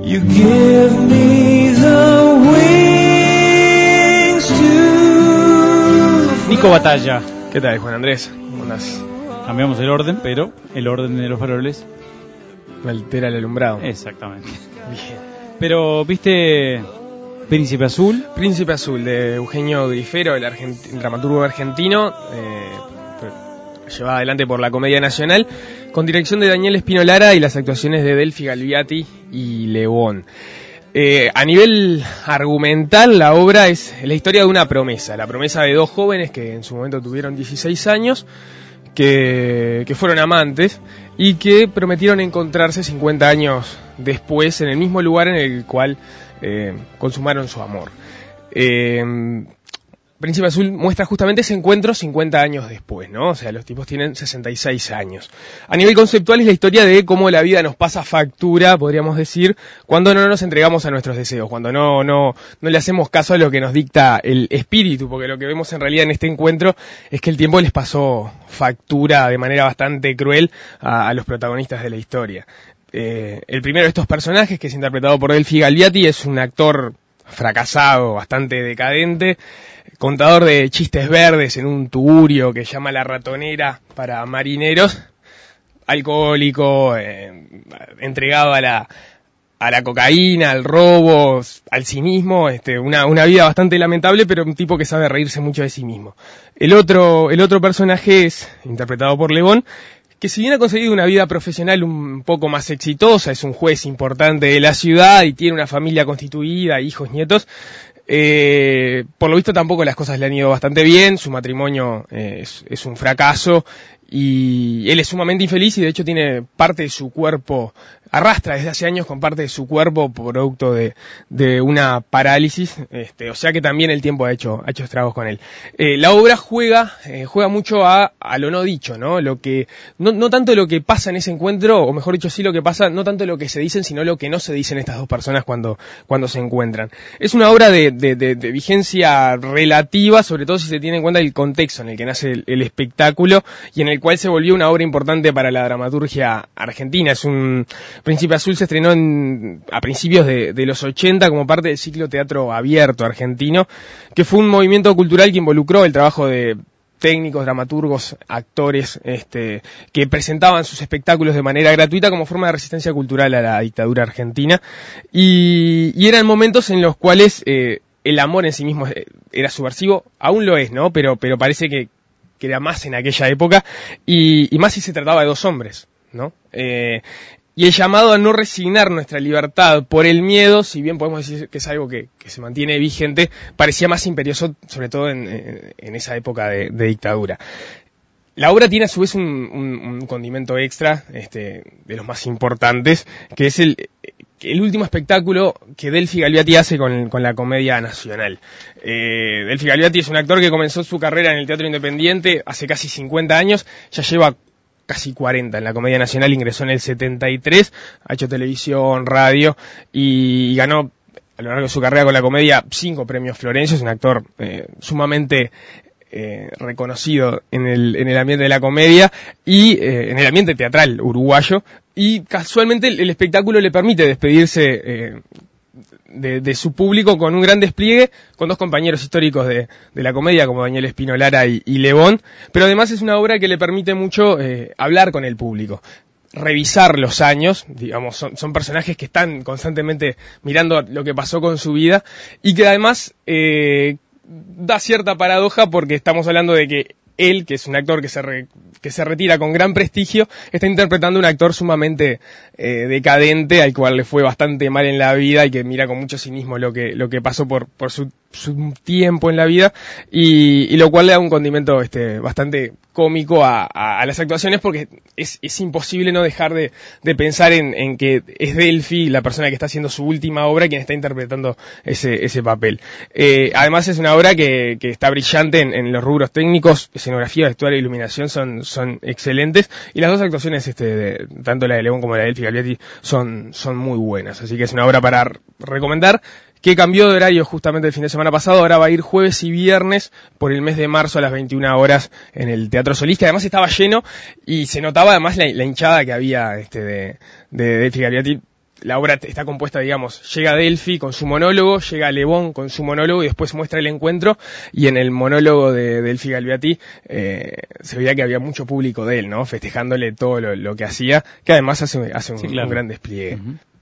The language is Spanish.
You give me the wings to... Nico Batalla. ¿Qué tal, Juan Andrés? ¿Cómo andás? Cambiamos el orden, pero el orden de los faroles Me altera el alumbrado. exactamente. Bien. Pero, ¿viste Príncipe Azul? Príncipe Azul, de Eugenio Grifero, el dramaturgo argentino, llevado adelante por la Comedia Nacional, con dirección de Daniel Espino Lara y las actuaciones de Delphi Galviati y Lebón. A nivel argumental, la obra es la historia de una promesa, la promesa de dos jóvenes que en su momento tuvieron 16 años, que fueron amantes y que prometieron encontrarse 50 años después en el mismo lugar en el cual consumaron su amor. Príncipe Azul muestra justamente ese encuentro 50 años después, ¿no? O sea, los tipos tienen 66 años. A nivel conceptual es la historia de cómo la vida nos pasa factura, podríamos decir, cuando no nos entregamos a nuestros deseos, cuando no le hacemos caso a lo que nos dicta el espíritu, porque lo que vemos en realidad en este encuentro es que el tiempo les pasó factura de manera bastante cruel a los protagonistas de la historia. El primero de estos personajes, que es interpretado por Delphi Galviati, es un actor fracasado, bastante decadente, contador de chistes verdes en un tugurio que llama La Ratonera para marineros, alcohólico, entregado a la cocaína, al robo, al cinismo, una vida bastante lamentable, pero un tipo que sabe reírse mucho de sí mismo. El otro personaje es interpretado por Lebón, que si bien ha conseguido una vida profesional un poco más exitosa, es un juez importante de la ciudad y tiene una familia constituida, hijos, nietos, por lo visto tampoco las cosas le han ido bastante bien, su matrimonio es un fracaso y él es sumamente infeliz y de hecho tiene parte de su cuerpo, arrastra desde hace años con parte de su cuerpo producto de una parálisis, o sea que también el tiempo ha hecho estragos con él. La obra juega mucho a lo no dicho, ¿no? No tanto lo que pasa en ese encuentro, o mejor dicho sí lo que pasa, no tanto lo que se dicen, sino lo que no se dicen estas dos personas cuando se encuentran. Es una obra de vigencia relativa, sobre todo si se tiene en cuenta el contexto en el que nace el espectáculo y en el cual se volvió una obra importante para la dramaturgia argentina. Príncipe Azul se estrenó a principios de los 80 como parte del ciclo Teatro Abierto argentino, que fue un movimiento cultural que involucró el trabajo de técnicos, dramaturgos, actores, que presentaban sus espectáculos de manera gratuita como forma de resistencia cultural a la dictadura argentina, y eran momentos en los cuales el amor en sí mismo era subversivo, aún lo es, ¿no? Pero parece que era más en aquella época, y más si se trataba de dos hombres, ¿no? Y el llamado a no resignar nuestra libertad por el miedo, si bien podemos decir que es algo que se mantiene vigente, parecía más imperioso, sobre todo en esa época de dictadura. La obra tiene a su vez un condimento extra, de los más importantes, que es el último espectáculo que Delphi Galviati hace con la Comedia Nacional. Delphi Galviati es un actor que comenzó su carrera en el teatro independiente hace casi 50 años, ya lleva casi 40 en la Comedia Nacional, ingresó en el 73, ha hecho televisión, radio y ganó a lo largo de su carrera con la comedia 5 premios Florencio. Es un actor sumamente reconocido en el ambiente de la comedia y en el ambiente teatral uruguayo, y casualmente el espectáculo le permite despedirse de su público con un gran despliegue, con dos compañeros históricos de la comedia como Daniel Espino Lara y Lebón, pero además es una obra que le permite mucho hablar con el público, revisar los años, digamos, son personajes que están constantemente mirando lo que pasó con su vida y que además da cierta paradoja porque estamos hablando de que él, que es un actor que se retira con gran prestigio, está interpretando a un actor sumamente decadente, al cual le fue bastante mal en la vida y que mira con mucho cinismo lo que pasó por su tiempo en la vida, y lo cual le da un condimento bastante cómico a las actuaciones, porque es imposible no dejar de pensar en que es Delphi, la persona que está haciendo su última obra, quien está interpretando ese papel. Además es una obra que está brillante en los rubros técnicos, escenografía, vestuario e iluminación son excelentes, y las dos actuaciones, tanto la de Lebón como la de Delphi Galviati, son muy buenas, así que es una obra para recomendar, que cambió de horario justamente el fin de semana pasado. Ahora va a ir jueves y viernes por el mes de marzo a las 21 horas en el Teatro Solís, que además estaba lleno y se notaba además la hinchada que había de Delphi Galviati. la obra está compuesta, digamos, llega Delphi con su monólogo, llega Le Bon con su monólogo y después muestra el encuentro, y en el monólogo de Delphi Galviati se veía que había mucho público de él, ¿no? Festejándole todo lo que hacía, que además hace Sí, claro. un gran despliegue. Ujú.